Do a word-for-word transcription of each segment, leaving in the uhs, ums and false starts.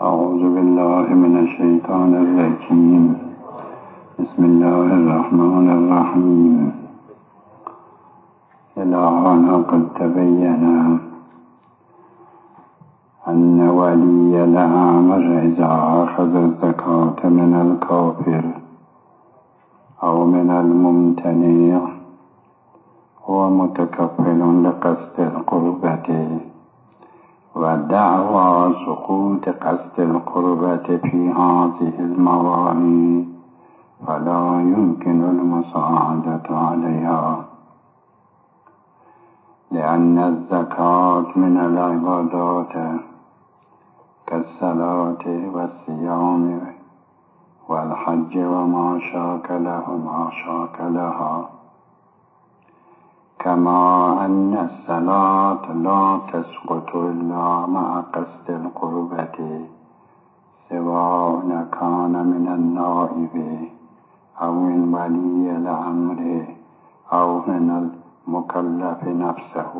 أعوذ بالله من الشيطان الرجيم. بسم الله الرحمن الرحيم. إلهنا قد تبين أن ولي الأمر إذا أخذ الزكاة من الكافر أو من الممتنع هو متكفل لقصد القربة، ودعوى سقوط قصد القربة في هذه المواني فلا يمكن المساعدة عليها، لأن الزكاة من العبادات كالصلاة والصيام والحج وما شاك له ما شاك لها، كما أن الصلاة لا تسقط إلا مع قصد القربة، سواء كان من النائب أو من ولي الأمر أو من المكلف نفسه.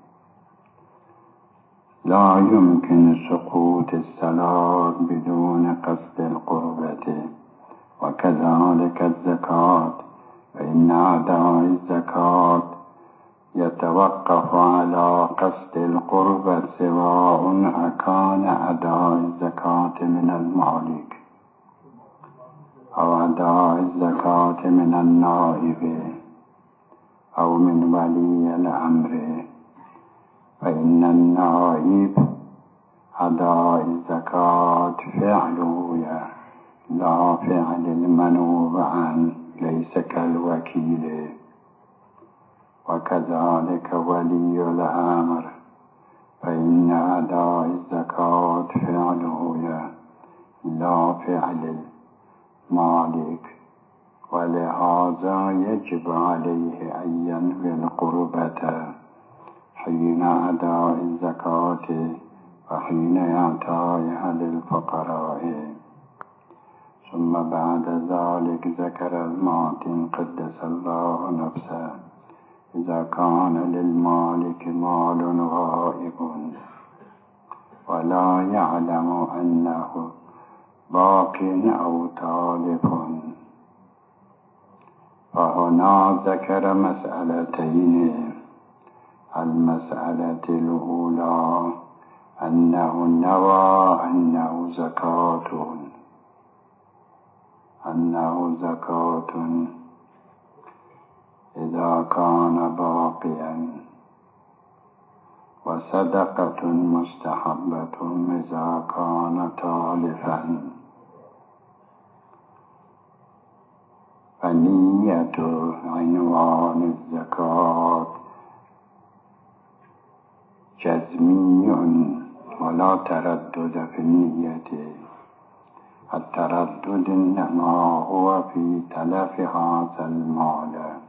لا يمكن سقوط الصلاة بدون قصد القربة، وكذلك الزكاة، فإن أداء الزكاة يتوقف على قصد القربة، سواء أكان أداء الزكاة من المالك أو أداء الزكاة من النائب أو من ولي الأمر، فإن النائب أداء الزكاة فعله لا فعل المنوب عنه، ليس كالوكيل. وكذلك ولي الأمر، فإن أداء الزكاة فعله لا فعل المالك، ولهذا يجب عليه أن ينوي القربة حين أداء الزكاة وحين إعطائها للفقراء. ثم بعد ذلك ذكر المعطي قدس الله نفسه إذا كان للمالك مال غائب ولا يعلم أنه باق أو تالف، فهنا ذكر مسألتين. المسألة الأولى أنه نوى أنه زكاة أنه زكاة إذا كان باقيا، وصدقة مستحبة إذا كان تالفا. فنية عنوان الزكاة جزمي ولا تردد في النية. التردد إنما هو في تلف هذا المال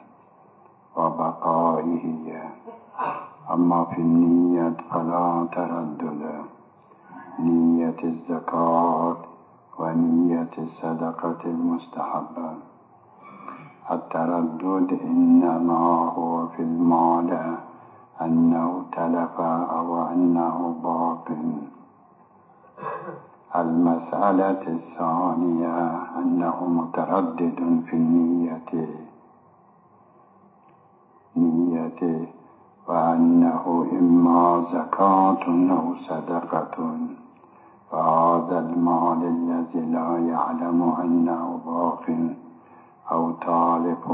وبقائه، أما في النية فلا تردد. نية الزكاة ونية الصدقة المستحبة. التردد إنما هو في المال أنه تلف أو أنه باق. المسألة الثانية أنه متردد في النية نيته، وأنه إما زكاة أو صدقة، فهذا المال الذي لا يعلم أنه باق أو تالف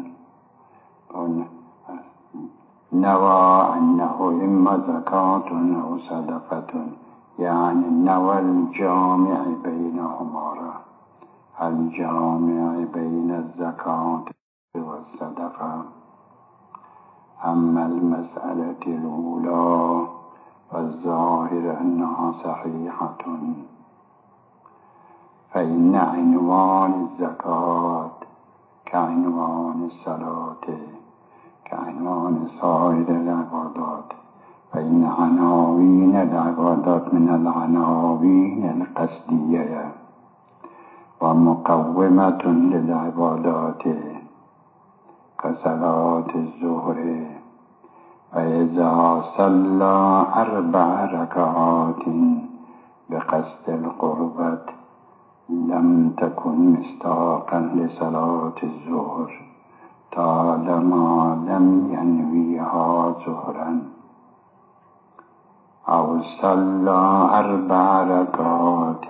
نوى أنه إما زكاة أو صدقة، يعني نوى الجامع بينهما، الجامع بين الزكاة والصدقة. أما المسألة الأولى فالظاهر أنها صحيحة، فإن عنوان الزكاة كعنوان الصلاة كعنوان سائر العبادات، فإن عناوين العبادات من العناوين القصدية ومقومة للعبادات كصلاة الظهر، فإذا صلى أربع ركعات بقصد القربة لم تكن مصداقا لصلاة الظهر طالما لم ينويها ظهرا، أو صلى أربع ركعات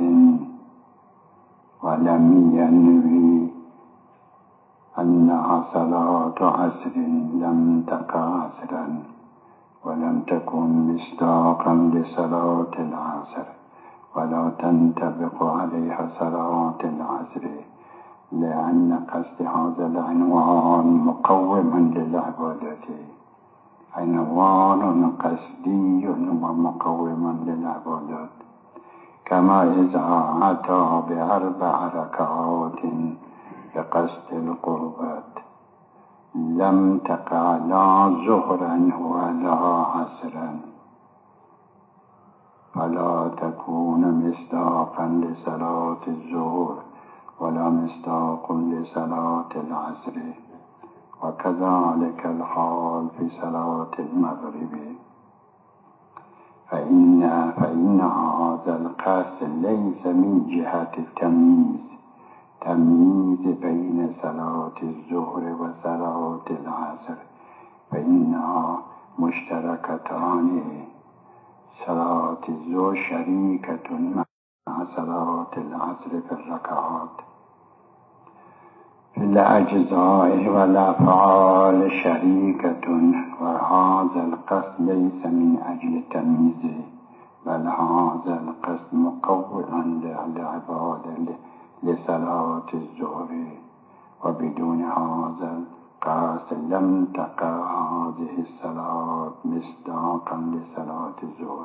ولم ينوي أنها صلاة عصر لم تقع عصرا، ولم تكن مصداقا لصلاة العصر، ولا تنطبق عليها صلاة العصر، لأن قصد هذا العنوان مقوم للعبادة، عنوان قصدي ومقوم للعبادات. كما إذا أتى بأربع ركعات بقصد القربات لم تقع لا ظهرا ولا عصرا، فلا تكون مصداقا لصلاة الظهر ولا مصداق لصلاة العصر. وكذلك الحال في صلاة المغرب، فإن, فإن هذا القصد ليس من جهة التمييز تمييز بين صلاة الظهر وصلاة العصر، فإنها مشتركتان. صلاة الظهر شريكة مع صلاة العصر في الركعات، في الأجزاء والأفعال شريكة، وهذا القصد ليس من أجل تمييزه، بل هذا القصد مقوّا للعبادة لصلاة الظهر، وبدون هذا القصد لم تقع هذه الصلاة مصداقا لصلاة الظهر.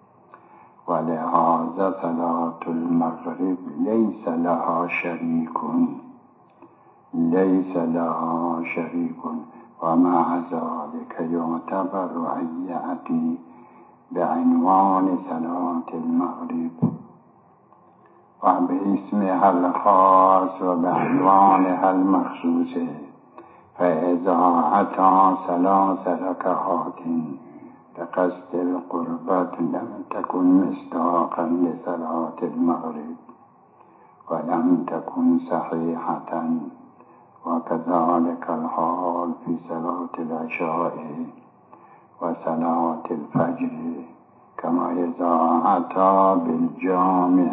ولهذا صلاة المغرب ليس لها شريك ليس لها شريك ومع ذلك يعتبر أن يأتي بعنوان صلاة المغرب وباسمها الخاص وبعنوانها المخصوص. فإذا أتى ثلاث ركعات بقصد القربات لم تكن مصداقا لصلاة المغرب ولم تكن صحيحة. وكذلك الحال في صلاة العشاء وصلاة الفجر، كما إذا أتى بالجامع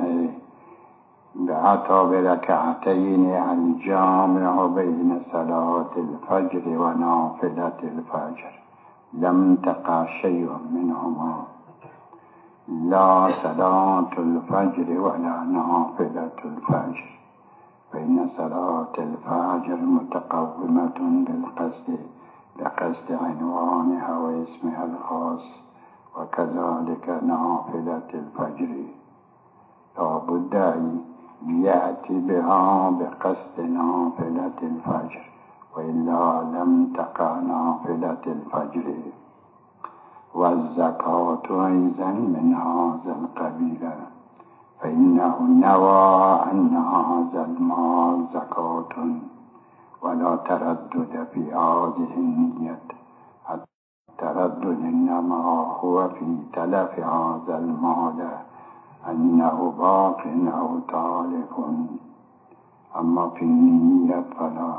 أتى بركعتين الجامع بين صلاة الفجر ونافلة الفجر لم تقع شيء منهما، لا صلاة الفجر ولا نافلة الفجر، فإن صلاة الفجر متقومة بالقصد بقصد عنوانها واسمها الخاص، وكذلك نافلة الفجر لا بد أن يأتي بها بقصد نافلة الفجر، وإلا لم تقع نافلة الفجر. والزكاة أيضا من هذا القبيل، فإنه نوى أن هذا المال زكاة ولا تردد في هذه النية. التردد إنما هو في تلف هذا المال أنه باق أو تالف، أما في النية فلا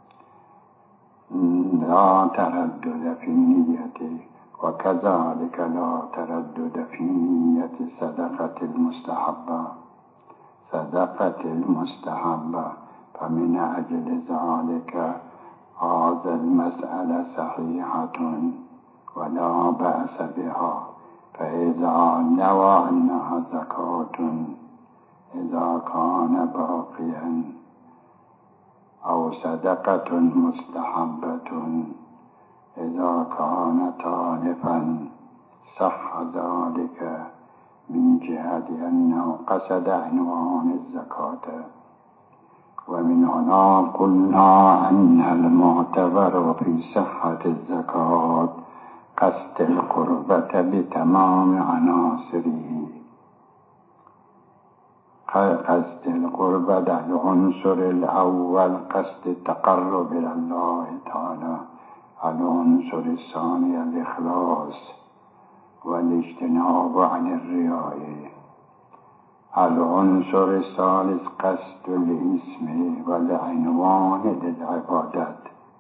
لا تردد في النية. وكذلك لا تردد في نية صدقة المستحبة صدقة المستحبة فمن أجل ذلك هذا المسألة صحيحة ولا بأس بها. فإذا نوى أنها زكاة إذا كان باقيا أو صدقة مستحبة إذا كان تالفا صح ذلك من جهة أنه قصد عنوان الزكاة. ومن هنا قلنا أن المعتبر في صحة الزكاة قصد القربة بتمام عناصره. قصد القربة العنصر الأول قصد التقرب إلى الله تعالى، العنصر الثاني الإخلاص والاجتناب عن الرياء، العنصر الثالث قصد الاسم والعنوان للعبادت،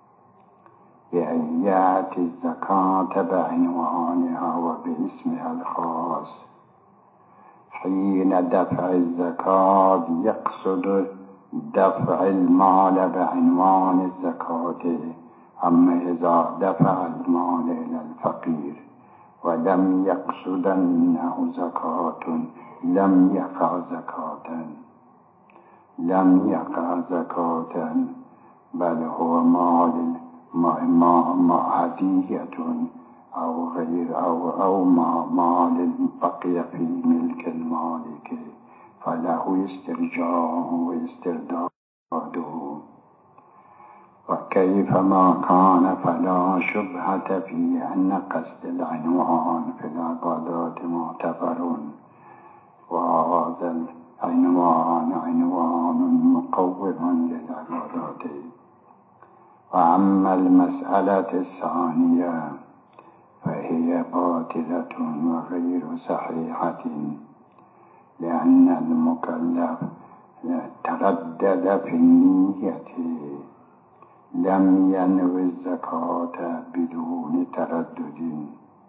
بأن يأتي الزكاة بعنوانها وباسمها الخاص. حين دفع الزكاة يقصد دفع المال بعنوان الزكاة، أما إذا دفع المال إلى الفقير ولم يقصد أنه زكاة لم يقع زكاة لم يقع زكاة بل هو مال ما هدية أو غير أو أو مال بقي في ملك المالك فله استرجاعه واسترداده. وكيفما كان فلا شبهة في أن قصد العنوان في العبادات معتبر، وهذا العنوان عنوان مقوم للعبادات. وأما المسألة الثانية فهي باطلة وغير صحيحة، لأن المكلف تردد في النية، لم ينوي الزكاة بدون تردد،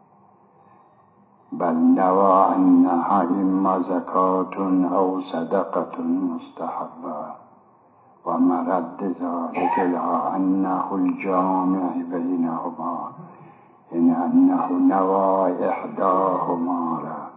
بل نوى أنها إما زكاة أو صدقة مستحبة، ومرد ذلك إلى أنه الجامع بينهما، إن أنه نوى إحداهما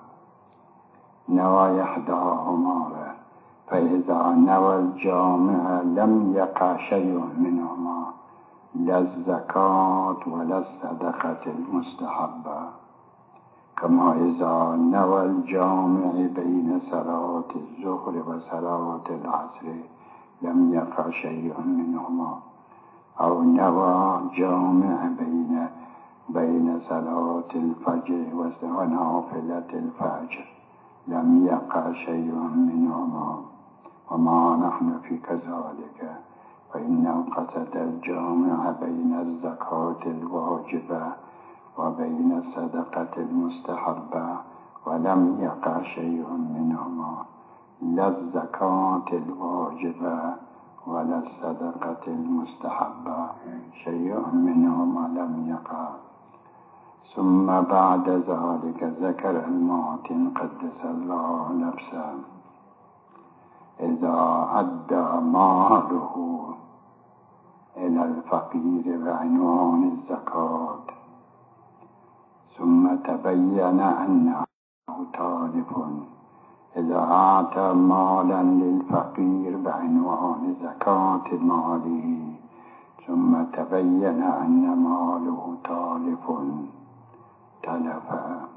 نوى إحداهما فإذا نوى الجامع لم يقع شيء منهما، لا الزكاة ولا الصدقة المستحبة، كما إذا نوى الجامع بين صلاة الظهر وصلاة العصر لم يقع شيء منهما، أو نوى جامع بين بين صلاة الفجر ونافلة الفجر لم يقع شيء منهما، وما نحن في كذلك، فإنه قصد الجامع بين الزكاة الواجبة وبين الصدقة المستحبة ولم يقع شيء منهما، لا الزكاة الواجبة ولا الصدقة المستحبة شيء منهما لم يقع. ثم بعد ذلك ذكر المعتن قدس الله نفسه إذا أدى ماله إلى الفقير بعنوان الزكاة ثم تبين أنه تالف، إذا أعطى مالا للفقير بعنوان زكاة ماله ثم تبين أن ماله تالف تلفا،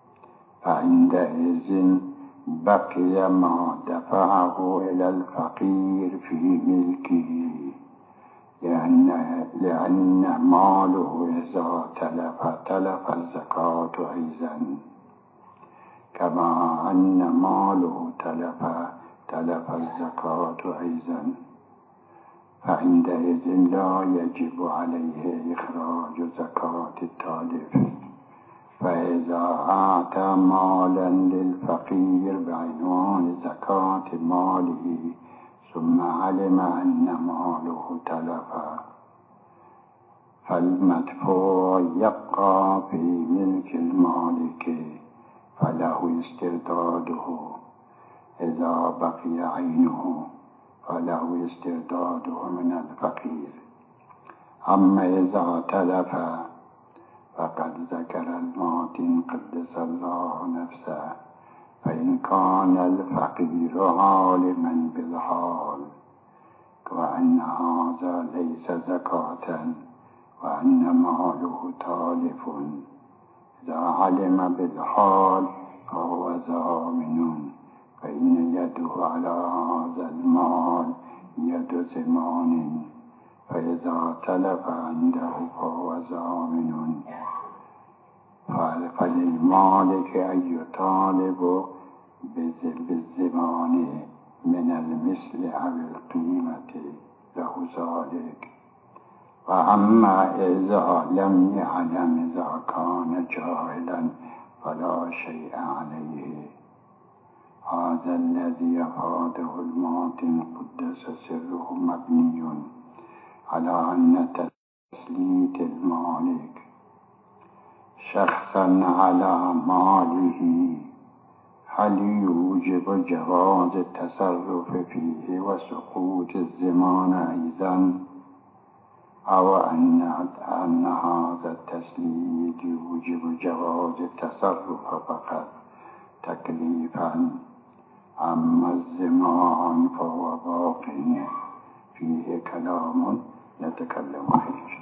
فعندئذ بقي ما دفعه إلى الفقير في ملكه، لأن, لأن ماله إذا تلف تلف الزكاة أيضا، كما أن ماله تلف تلف الزكاة أيضا، فعندئذ لا يجب عليه إخراج زكاة التالف. فإذا أعطى مالا للفقير بعنوان زكاة ماله ثم علم أن ماله تلف فالمدفوع يبقى في ملك المالك فله استرداده، إذا بقي عينه فله استرداده من الفقير. أما إذا تلف فقد ذكر المعتن قدس الله نفسه، فإن كان الفقير عالما بالحال وأن هذا ليس زكاة وأن ماله تالف، إذا علم بالحال فهو ضامن، فإن يده على هذا المال يد ضمان، فإذا تلف عنده فهو ضامن، فللمالك أن يطالب بالضمان من المثل أو القيمة له ذلك. وأما إذا لم يعلم إذا كان جاهلا فلا شيء عليه. هذا الذي أفاده الماطن قدس سره مبني على أن تسليط المالك شخصا على ماله هل يوجب جواز التصرف فيه وسقوط الضمان أيضا، أو أن أن هذا التسليط يوجب جواز التصرف فقط تكليفا، أما الضمان فهو باق فيه كلام نتكلم فيه.